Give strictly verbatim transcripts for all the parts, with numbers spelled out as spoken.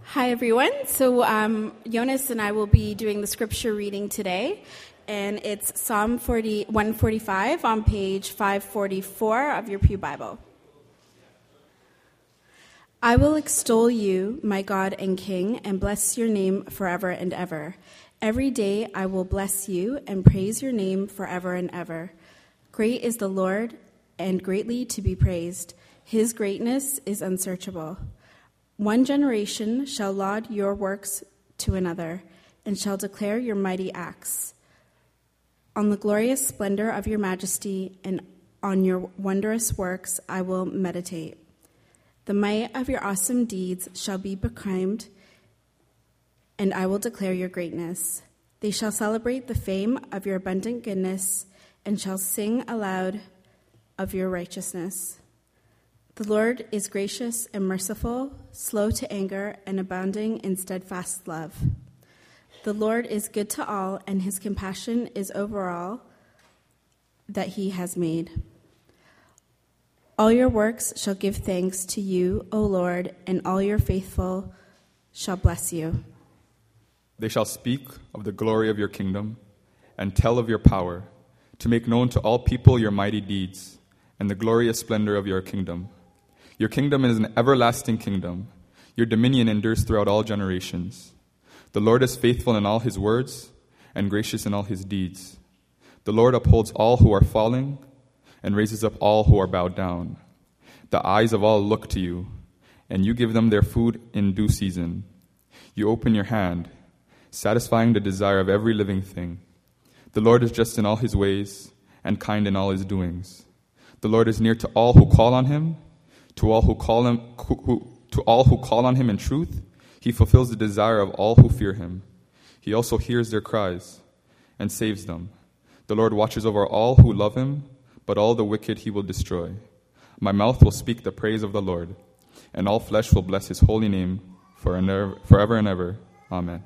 Hi, everyone. So um, Jonas and I will be doing the scripture reading today, and it's Psalm forty, one forty-five on page five forty-four of your Pew Bible. I will extol you, my God and King, and bless your name forever and ever. Every day I will bless you and praise your name forever and ever. Great is the Lord, and greatly to be praised. His greatness is unsearchable. One generation shall laud your works to another, and shall declare your mighty acts. On the glorious splendor of your majesty and on your wondrous works I will meditate. The might of your awesome deeds shall be proclaimed, and I will declare your greatness. They shall celebrate the fame of your abundant goodness, and shall sing aloud of your righteousness. The Lord is gracious and merciful, slow to anger, and abounding in steadfast love. The Lord is good to all, and his compassion is over all that he has made. All your works shall give thanks to you, O Lord, and all your faithful shall bless you. They shall speak of the glory of your kingdom and tell of your power, to make known to all people your mighty deeds and the glorious splendor of your kingdom. Your kingdom is an everlasting kingdom. Your dominion endures throughout all generations. The Lord is faithful in all his words and gracious in all his deeds. The Lord upholds all who are falling and raises up all who are bowed down. The eyes of all look to you, and you give them their food in due season. You open your hand, satisfying the desire of every living thing. The Lord is just in all his ways and kind in all his doings. The Lord is near to all who call on him. To all who call him, who, who, to all who call on him in truth, he fulfills the desire of all who fear him. He also hears their cries and saves them. The Lord watches over all who love him, but all the wicked he will destroy. My mouth will speak the praise of the Lord, and all flesh will bless his holy name forever and ever. Amen.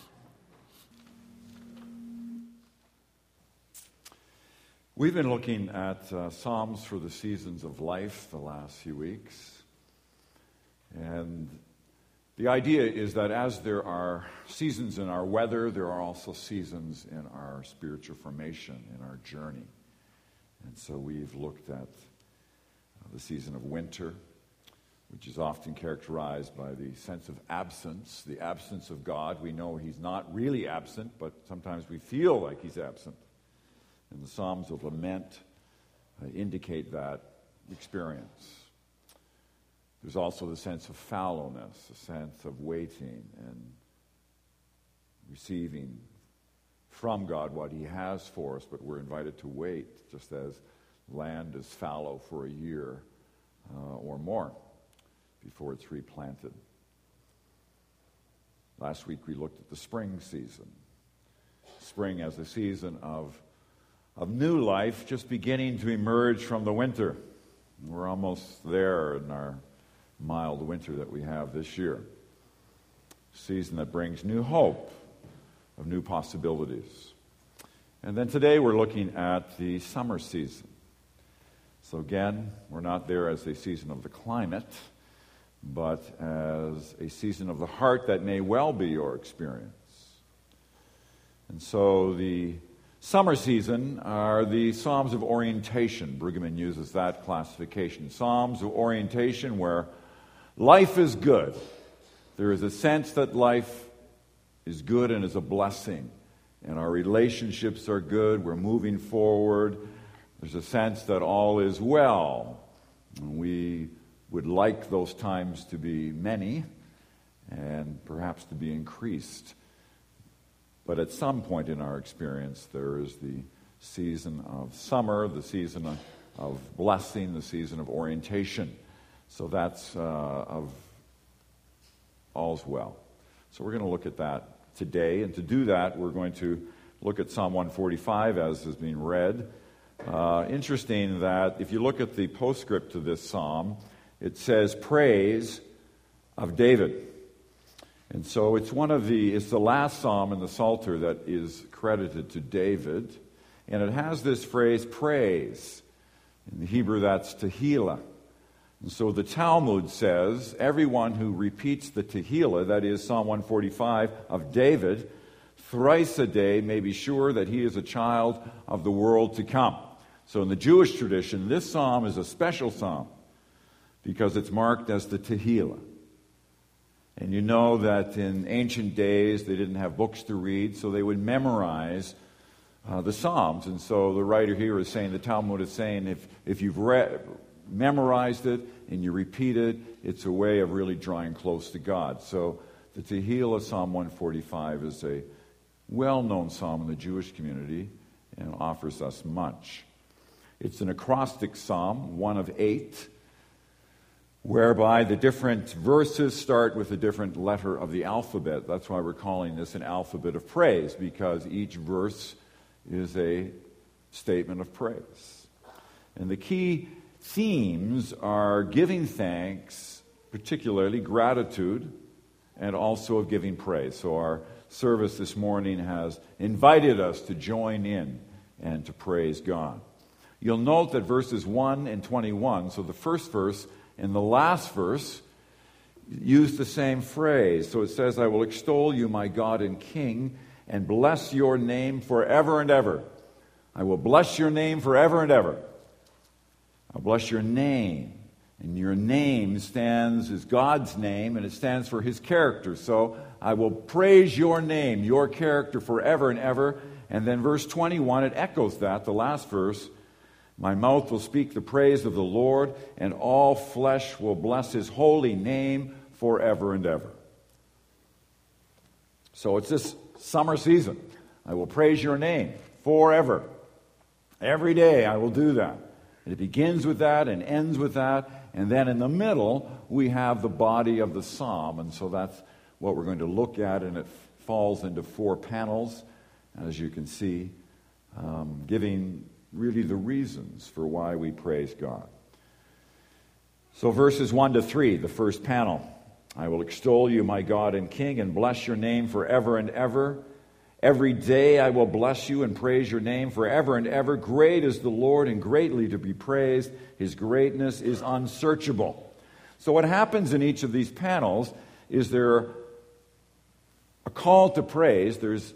We've been looking at uh, Psalms for the seasons of life the last few weeks. And the idea is that as there are seasons in our weather, there are also seasons in our spiritual formation, in our journey. And so we've looked at uh, the season of winter, which is often characterized by the sense of absence, the absence of God. We know he's not really absent, but sometimes we feel like he's absent. And the Psalms of Lament uh, indicate that experience. There's also the sense of fallowness, a sense of waiting and receiving from God what he has for us, but we're invited to wait, just as land is fallow for a year uh, or more before it's replanted. Last week we looked at the spring season. Spring as a season of of new life just beginning to emerge from the winter. We're almost there in our mild winter that we have this year. A season that brings new hope, of new possibilities. And then today we're looking at the summer season. So again, we're not there as a season of the climate, but as a season of the heart that may well be your experience. And so the summer season are the Psalms of orientation. Brueggemann uses that classification. Psalms of orientation where life is good. There is a sense that life is good and is a blessing. And our relationships are good. We're moving forward. There's a sense that all is well. And we would like those times to be many and perhaps to be increased. But at some point in our experience, there is the season of summer, the season of blessing, the season of orientation. So that's uh, of all's well. So we're going to look at that today. And to do that, we're going to look at Psalm one forty-five as is being read. Uh, interesting that if you look at the postscript to this psalm, it says praise of David. And so it's one of the, it's the last psalm in the Psalter that is credited to David. And it has this phrase, praise. In the Hebrew, that's tehillah. And so the Talmud says, everyone who repeats the Tehillah, that is Psalm one forty-five of David, thrice a day may be sure that he is a child of the world to come. So in the Jewish tradition, this psalm is a special psalm because it's marked as the Tehillah. And you know that in ancient days they didn't have books to read, so they would memorize uh, the Psalms. And so the writer here is saying, the Talmud is saying, if, if you've read, memorized it and you repeat it, it's a way of really drawing close to God. So the Tehillah, Psalm one forty-five, is a well-known psalm in the Jewish community and offers us much. It's an acrostic psalm, one of eight, whereby the different verses start with a different letter of the alphabet. That's why we're calling this an alphabet of praise, because each verse is a statement of praise. And the key themes are giving thanks, particularly gratitude, and also of giving praise. So our service this morning has invited us to join in and to praise God. You'll note that verses one and twenty-one, so the first verse and the last verse, use the same phrase. So it says, I will extol you, my God and King, and bless your name forever and ever. I will bless your name forever and ever. I'll bless your name. And your name stands as God's name, and it stands for his character. So I will praise your name, your character forever and ever. And then verse twenty-one, it echoes that, the last verse. My mouth will speak the praise of the Lord, and all flesh will bless his holy name forever and ever. So it's this summer season. I will praise your name forever. Every day I will do that. And it begins with that and ends with that. And then in the middle, we have the body of the psalm. And so that's what we're going to look at. And it falls into four panels, as you can see, um, giving really the reasons for why we praise God. So verses one to three, the first panel. I will extol you, my God and King, and bless your name forever and ever. Every day I will bless you and praise your name forever and ever. Great is the Lord and greatly to be praised. His greatness is unsearchable. So what happens in each of these panels is there a call to praise. There's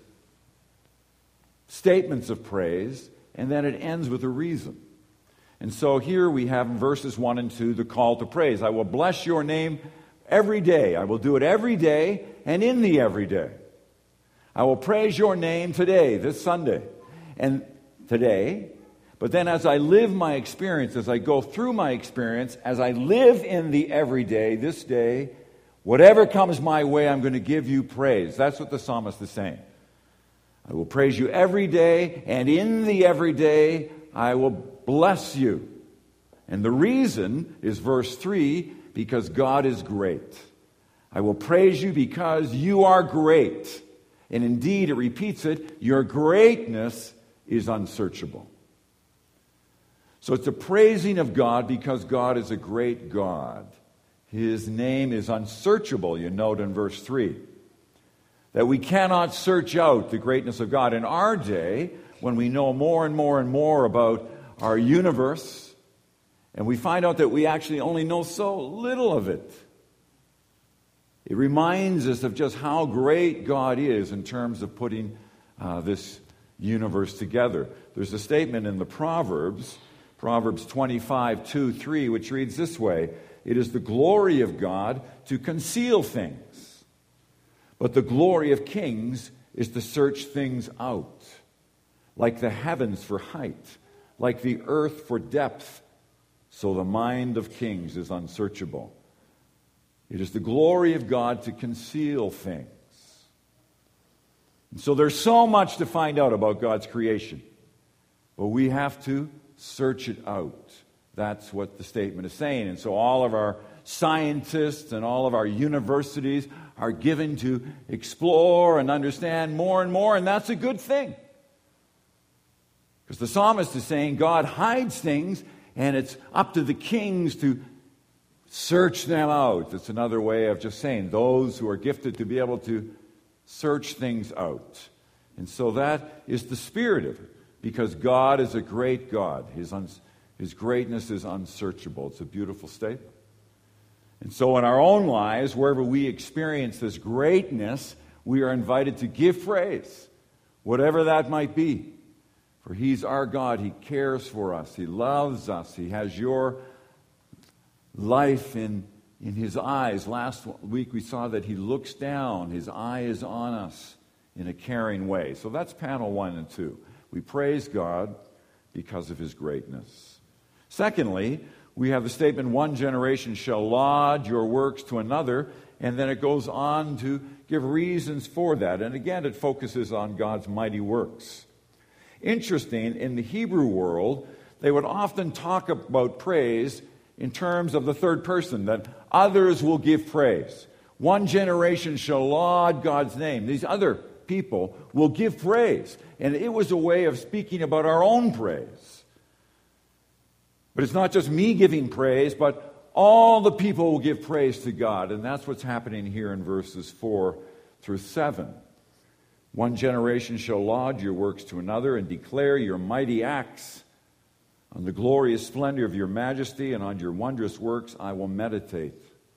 statements of praise. And then it ends with a reason. And so here we have in verses one and two the call to praise. I will bless your name every day. I will do it every day and in the everyday. I will praise your name today, this Sunday, and today. But then as I live my experience, as I go through my experience, as I live in the everyday, this day, whatever comes my way, I'm going to give you praise. That's what the psalmist is saying. I will praise you every day, and in the everyday, I will bless you. And the reason is verse three, because God is great. I will praise you because you are great. And indeed, it repeats it, your greatness is unsearchable. So it's a praising of God because God is a great God. His name is unsearchable, you note in verse three. That we cannot search out the greatness of God. In our day, when we know more and more and more about our universe, and we find out that we actually only know so little of it, it reminds us of just how great God is in terms of putting uh, this universe together. There's a statement in the Proverbs, Proverbs twenty-five, two, three, which reads this way, it is the glory of God to conceal things. But the glory of kings is to search things out, like the heavens for height, like the earth for depth, so the mind of kings is unsearchable. It is the glory of God to conceal things. And so there's so much to find out about God's creation, but we have to search it out. That's what the statement is saying. And so all of our scientists and all of our universities are given to explore and understand more and more, and that's a good thing. Because the psalmist is saying God hides things, and it's up to the kings to search them out. It's another way of just saying those who are gifted to be able to search things out. And so that is the spirit of it, because God is a great God. His, un- His greatness is unsearchable. It's a beautiful statement. And so in our own lives, wherever we experience this greatness, we are invited to give praise, whatever that might be. For He's our God. He cares for us. He loves us. He has your life in, in His eyes. Last week we saw that He looks down. His eye is on us in a caring way. So that's panel one and two. We praise God because of His greatness. Secondly, we have the statement, one generation shall laud your works to another, and then it goes on to give reasons for that. And again, it focuses on God's mighty works. Interesting, in the Hebrew world, they would often talk about praise in terms of the third person, that others will give praise. One generation shall laud God's name. These other people will give praise. And it was a way of speaking about our own praise. But it's not just me giving praise, but all the people will give praise to God. And that's what's happening here in verses four through seven. One generation shall laud your works to another and declare your mighty acts. On the glorious splendor of your majesty and on your wondrous works I will meditate.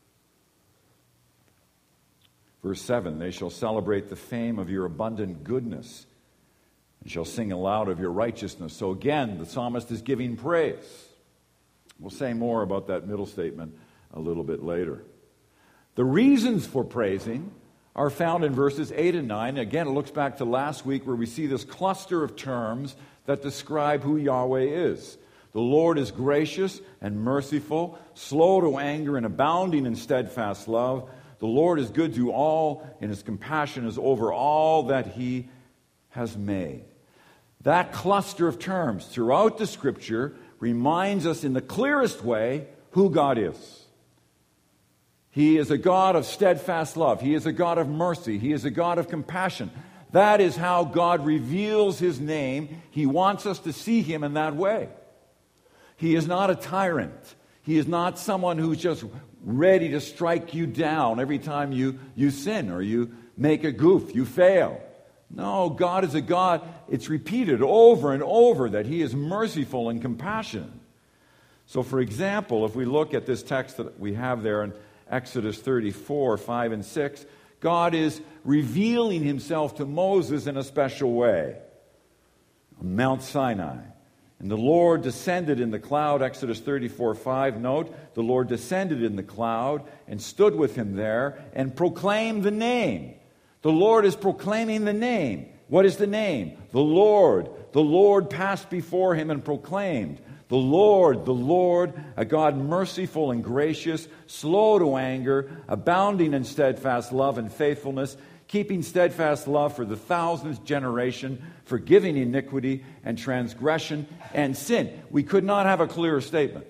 Verse seven, they shall celebrate the fame of your abundant goodness and shall sing aloud of your righteousness. So again, the psalmist is giving praise. We'll say more about that middle statement a little bit later. The reasons for praising are found in verses eight and nine. Again, it looks back to last week where we see this cluster of terms that describe who Yahweh is. The Lord is gracious and merciful, slow to anger and abounding in steadfast love. The Lord is good to all, and His compassion is over all that He has made. That cluster of terms throughout the Scripture reminds us in the clearest way who God is. He is a God of steadfast love. He is a God of mercy. He is a God of compassion. That is how God reveals His name. He wants us to see Him in that way. He is not a tyrant. He is not someone who's just ready to strike you down every time you, you sin or you make a goof, you fail. No, God is a God, it's repeated over and over that He is merciful and compassionate. So, for example, if we look at this text that we have there in Exodus thirty-four, five and six, God is revealing Himself to Moses in a special way on Mount Sinai. And the Lord descended in the cloud, Exodus thirty-four, five, note, the Lord descended in the cloud and stood with him there and proclaimed the name. The Lord is proclaiming the name. What is the name? The Lord. The Lord passed before him and proclaimed, the Lord, the Lord, a God merciful and gracious, slow to anger, abounding in steadfast love and faithfulness, keeping steadfast love for the thousandth generation, forgiving iniquity and transgression and sin. We could not have a clearer statement.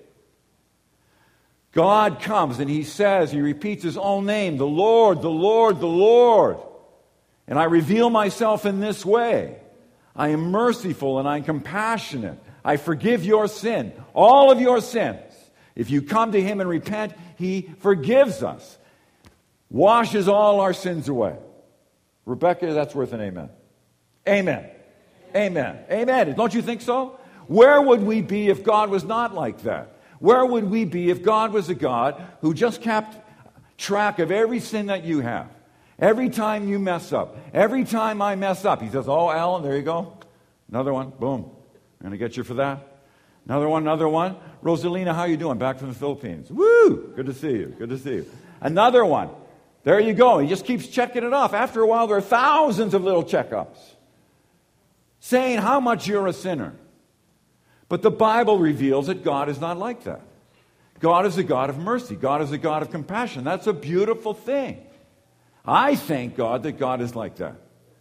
God comes and He says, He repeats His own name, the Lord, the Lord, the Lord. And I reveal myself in this way. I am merciful and I'm compassionate. I forgive your sin, all of your sins. If you come to Him and repent, He forgives us, washes all our sins away. Rebecca, that's worth an amen. Amen. Amen. Amen. Don't you think so? Where would we be if God was not like that? Where would we be if God was a God who just kept track of every sin that you have? Every time you mess up, every time I mess up, He says, oh, Alan, there you go. Another one. Boom. I'm going to get you for that. Another one, another one. Rosalina, how you doing? Back from the Philippines. Woo! Good to see you. Good to see you. Another one. There you go. He just keeps checking it off. After a while, there are thousands of little checkups saying how much you're a sinner. But the Bible reveals that God is not like that. God is a God of mercy. God is a God of compassion. That's a beautiful thing. I thank God that God is like that.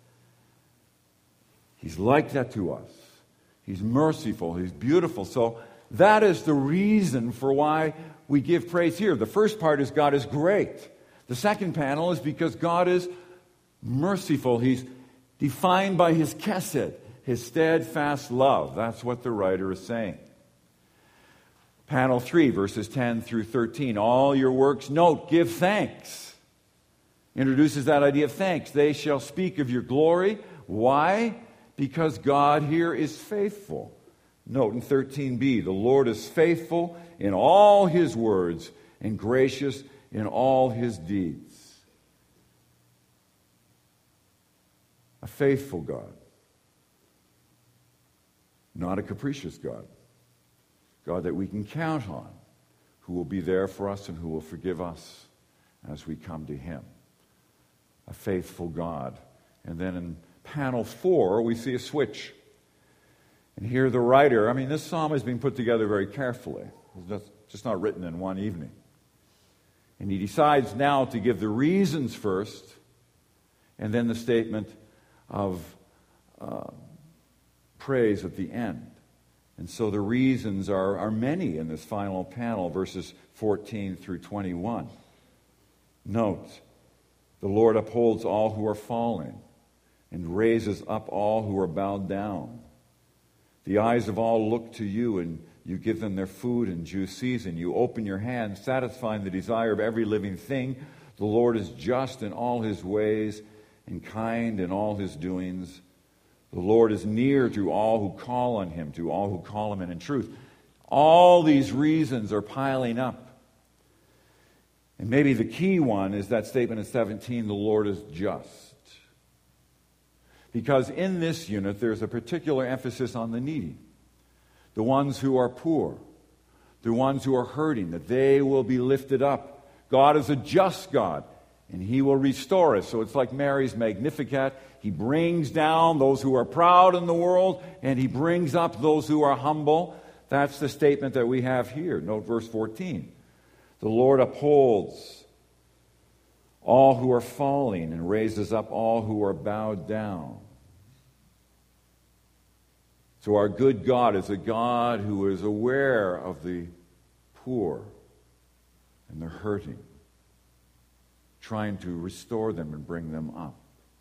He's like that to us. He's merciful. He's beautiful. So that is the reason for why we give praise here. The first part is God is great. The second panel is because God is merciful. He's defined by His chesed, His steadfast love. That's what the writer is saying. Panel three, verses ten through thirteen. All your works, note, give thanks. Introduces that idea of thanks. They shall speak of your glory. Why? Because God here is faithful. Note in thirteen b, the Lord is faithful in all his words and gracious in all his deeds. A faithful God. Not a capricious God. God that we can count on, who will be there for us and who will forgive us as we come to him. A faithful God. And then in panel four, we see a switch. And here the writer, I mean, this psalm has been put together very carefully. It's just not written in one evening. And he decides now to give the reasons first, and then the statement of uh, praise at the end. And so the reasons are, are many in this final panel, verses fourteen through twenty-one. Note, the Lord upholds all who are falling and raises up all who are bowed down. The eyes of all look to you, and you give them their food in due season. You open your hand, satisfying the desire of every living thing. The Lord is just in all his ways and kind in all his doings. The Lord is near to all who call on him, to all who call him in truth. All these reasons are piling up. And maybe the key one is that statement in seventeen, the Lord is just. Because in this unit, there's a particular emphasis on the needy, the ones who are poor, the ones who are hurting, that they will be lifted up. God is a just God, and he will restore us. So it's like Mary's Magnificat. He brings down those who are proud in the world, and he brings up those who are humble. That's the statement that we have here. Note verse fourteen. The Lord upholds all who are falling and raises up all who are bowed down. So our good God is a God who is aware of the poor and the hurting, trying to restore them and bring them up.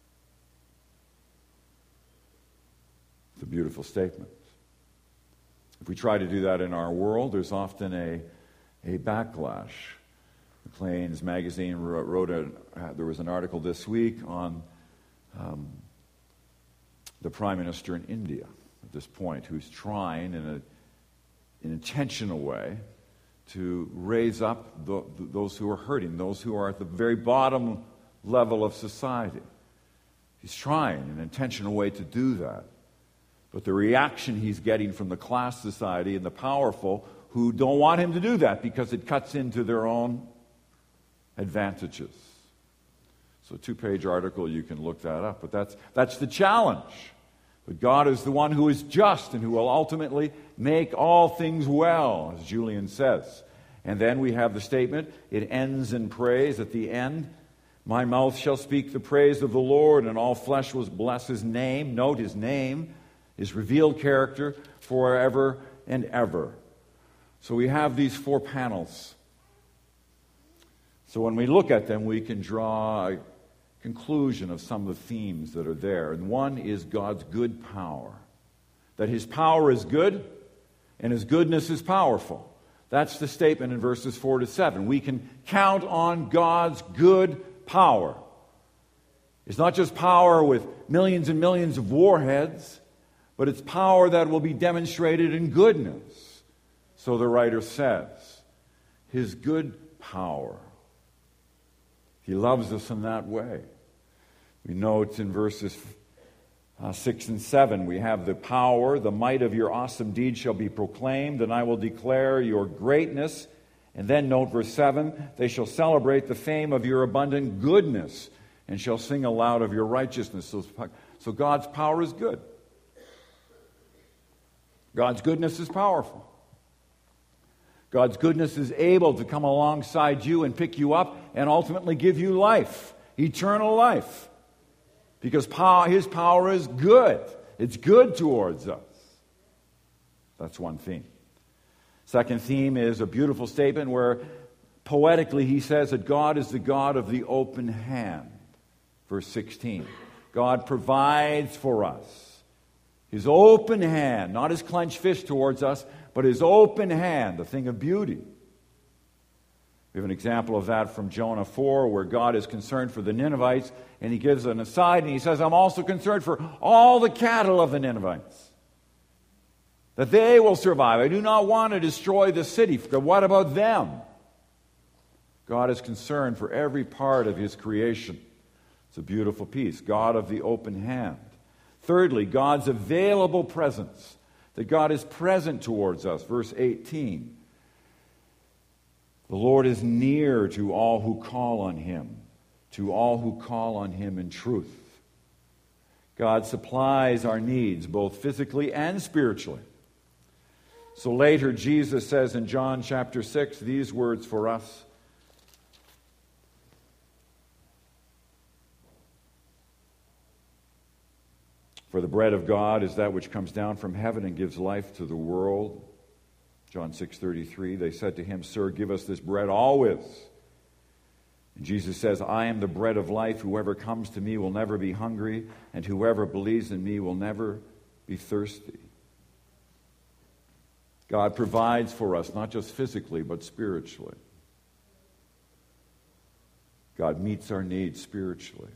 It's a beautiful statement. If we try to do that in our world, there's often a, a backlash. Maclean's magazine wrote, wrote a, uh, there was an article this week on um, the Prime Minister in India at this point, who's trying in a, an intentional way to raise up the, the, those who are hurting, those who are at the very bottom level of society. He's trying in an intentional way to do that. But the reaction he's getting from the class society and the powerful who don't want him to do that because it cuts into their own advantages. So a two-page article, you can look that up. But that's, that's the challenge. But God is the one who is just and who will ultimately make all things well, as Julian says. And then we have the statement, it ends in praise at the end. My mouth shall speak the praise of the Lord, and all flesh will bless his name. Note his name, his revealed character forever and ever. So we have these four panels. So when we look at them, we can draw a conclusion of some of the themes that are there. And one is God's good power. That his power is good and his goodness is powerful. That's the statement in verses four to seven. We can count on God's good power. It's not just power with millions and millions of warheads, but it's power that will be demonstrated in goodness. So the writer says, his good power. He loves us in that way. We note in verses uh, six and seven, we have the power, the might of your awesome deeds shall be proclaimed, and I will declare your greatness. And then note verse seven, they shall celebrate the fame of your abundant goodness and shall sing aloud of your righteousness. So, so God's power is good. God's goodness is powerful. God's goodness is able to come alongside you and pick you up and ultimately give you life, eternal life. Because power, his power is good. It's good towards us. That's one theme. Second theme is a beautiful statement where poetically he says that God is the God of the open hand. Verse sixteen. God provides for us. His open hand, not his clenched fist towards us, but his open hand, a thing of beauty. We have an example of that from Jonah four, where God is concerned for the Ninevites, and he gives an aside, and he says, I'm also concerned for all the cattle of the Ninevites. that they will survive. I do not want to destroy the city. What about them? God is concerned for every part of his creation. It's a beautiful piece. God of the open hand. Thirdly, God's available presence. That God is present towards us. Verse eighteen. The Lord is near to all who call on him, to all who call on him in truth. God supplies our needs, both physically and spiritually. So later, Jesus says in John chapter six these words for us. For the bread of God is that which comes down from heaven and gives life to the world. John six thirty-three, they said to him, Sir, give us this bread always. And Jesus says, I am the bread of life. Whoever comes to me will never be hungry, and whoever believes in me will never be thirsty. God provides for us, not just physically, but spiritually. God meets our needs spiritually.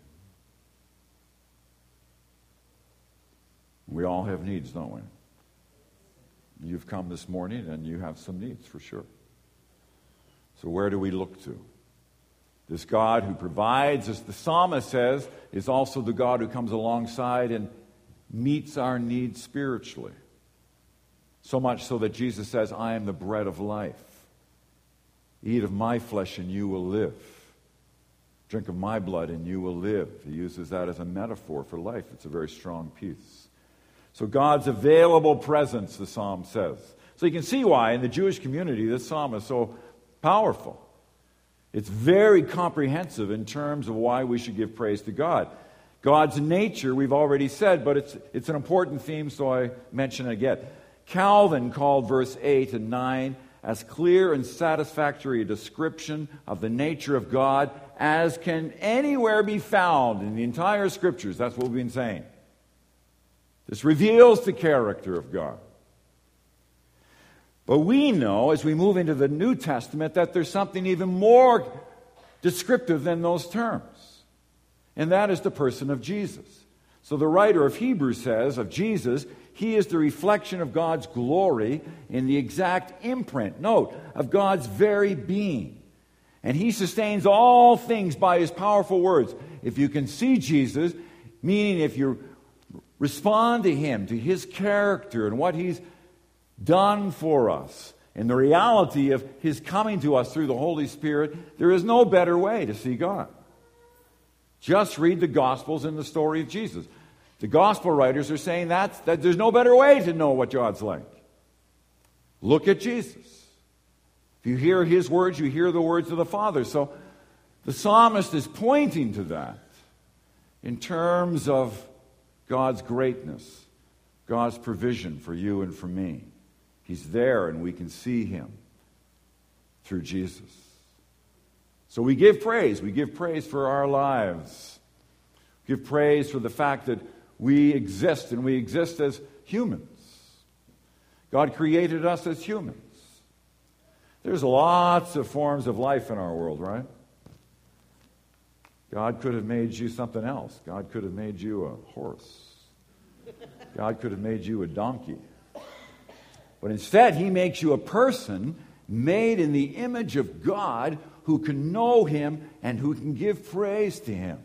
We all have needs, don't we? You've come this morning and you have some needs for sure. So where do we look to? This God who provides, as the psalmist says, is also the God who comes alongside and meets our needs spiritually. So much so that Jesus says, I am the bread of life. Eat of my flesh and you will live. Drink of my blood and you will live. He uses that as a metaphor for life. It's a very strong piece. So God's available presence, the psalm says. So you can see why in the Jewish community this psalm is so powerful. It's very comprehensive in terms of why we should give praise to God. God's nature, we've already said, but it's, it's an important theme, so I mention it again. Calvin called verse eight and nine as clear and satisfactory a description of the nature of God as can anywhere be found in the entire Scriptures. That's what we've been saying. This reveals the character of God. But we know, as we move into the New Testament, that there's something even more descriptive than those terms. And that is the person of Jesus. So the writer of Hebrews says of Jesus, he is the reflection of God's glory in the exact imprint, note, of God's very being. And he sustains all things by his powerful words. If you can see Jesus, meaning if you respond to him, to his character and what he's done for us, and the reality of his coming to us through the Holy Spirit, there is no better way to see God. Just read the Gospels and the story of Jesus. The Gospel writers are saying that's, that there's no better way to know what God's like. Look at Jesus. If you hear his words, you hear the words of the Father. So the psalmist is pointing to that in terms of God's greatness, God's provision for you and for me. He's there and we can see him through Jesus. So we give praise. We give praise for our lives. Give praise for the fact that we exist and we exist as humans. God created us as humans. There's lots of forms of life in our world, right? God could have made you something else. God could have made you a horse. God could have made you a donkey. But instead, he makes you a person made in the image of God who can know him and who can give praise to him.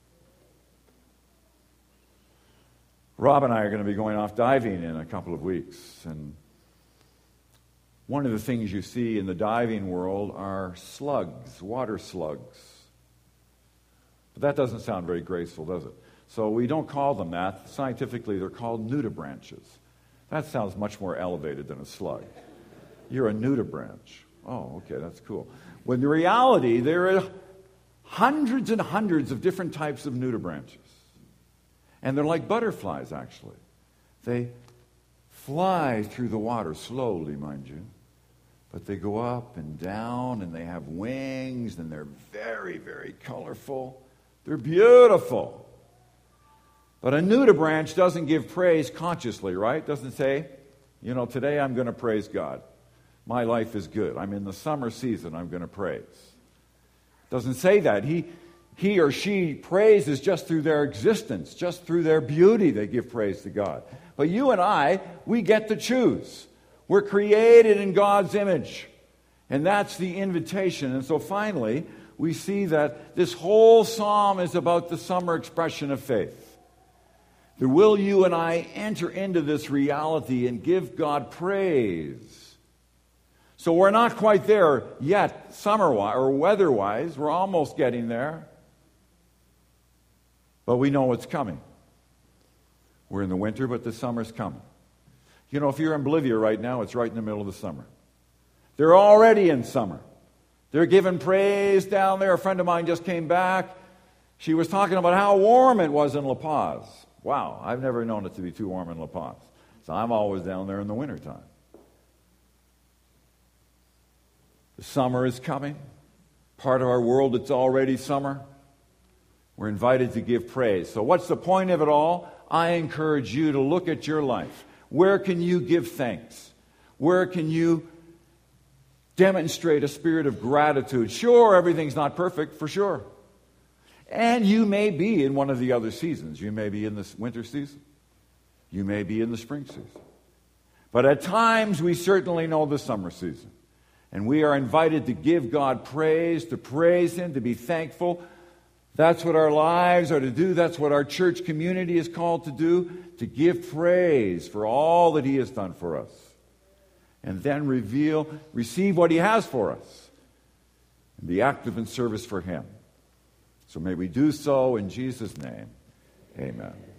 Rob and I are going to be going off diving in a couple of weeks. And one of the things you see in the diving world are slugs, water slugs. But that doesn't sound very graceful, does it? So we don't call them that. Scientifically, they're called nudibranches. That sounds much more elevated than a slug. You're a nudibranch. Oh, okay, that's cool. When in reality, there are hundreds and hundreds of different types of nudibranches. And they're like butterflies, actually. They fly through the water slowly, mind you. But they go up and down, and they have wings, and they're very, very colorful. They're beautiful. But a nudibranch doesn't give praise consciously, right? Doesn't say, you know, today I'm going to praise God. My life is good. I'm in the summer season. I'm going to praise. Doesn't say that. He, he or she praises just through their existence, just through their beauty they give praise to God. But you and I, we get to choose. We're created in God's image. And that's the invitation. And so finally, we see that this whole psalm is about the summer expression of faith. That will you and I enter into this reality and give God praise? So we're not quite there yet, summer-wise or weather-wise. We're almost getting there. But we know what's coming. We're in the winter, but the summer's coming. You know, if you're in Bolivia right now, it's right in the middle of the summer. They're already in summer. They're giving praise down there. A friend of mine just came back. She was talking about how warm it was in La Paz. Wow, I've never known it to be too warm in La Paz. So I'm always down there in the wintertime. The summer is coming. Part of our world, it's already summer. We're invited to give praise. So what's the point of it all? I encourage you to look at your life. Where can you give thanks? Where can you demonstrate a spirit of gratitude? Sure, everything's not perfect, for sure. And you may be in one of the other seasons. You may be in the winter season. You may be in the spring season. But at times, we certainly know the summer season. And we are invited to give God praise, to praise Him, to be thankful. That's what our lives are to do. That's what our church community is called to do, to give praise for all that He has done for us. And then reveal, receive what He has for us. And be active in service for Him. So may we do so in Jesus' name. Amen.